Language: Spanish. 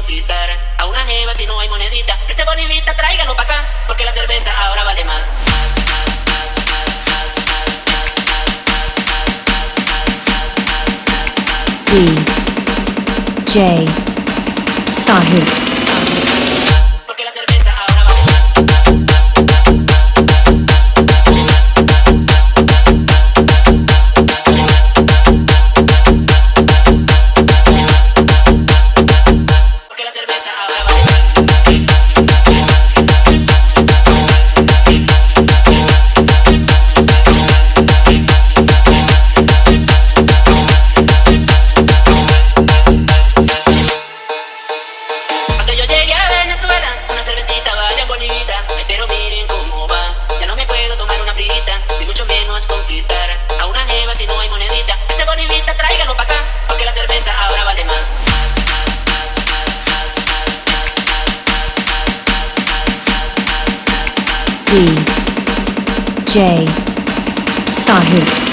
conquistar a una jeva si no hay monedita. Este bolivita tráigalo pa' acá, porque la cerveza ahora vale más. DJ Sahil. Porque la cerveza ahora vale más. Porque la cerveza ahora vale más. Cuando yo llegué a Venezuela, una cervecita vale en bolivita. Pero miren cómo va, ya no me puedo tomar una frita, ni mucho menos conquistar a una jeva si no hay monedita. Este bolivita tráigalo pa' acá, porque la cerveza ahora vale más. DJ Sahil.